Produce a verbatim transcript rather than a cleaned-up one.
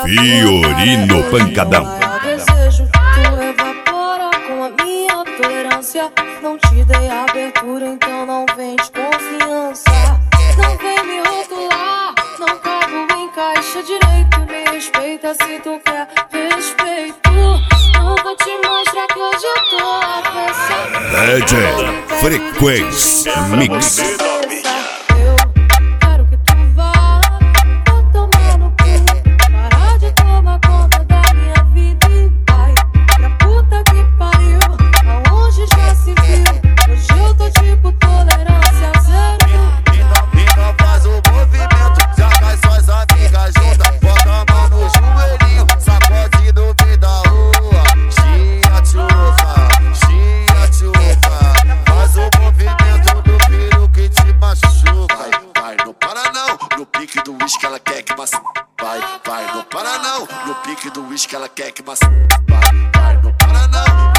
Fiorino Pancadão. Desejo, tu evapora com a minha tolerância. Não te dei abertura, então não vem de confiança. Não vem me rotular, não cabo em caixa direito. Me respeita se tu quer respeito. Não vou te mostrar que hoje eu tô a peça. D J Frequência Mix. Vai, vai, não para não. No pique do uísque ela quer que macia. Vai, vai, não para não.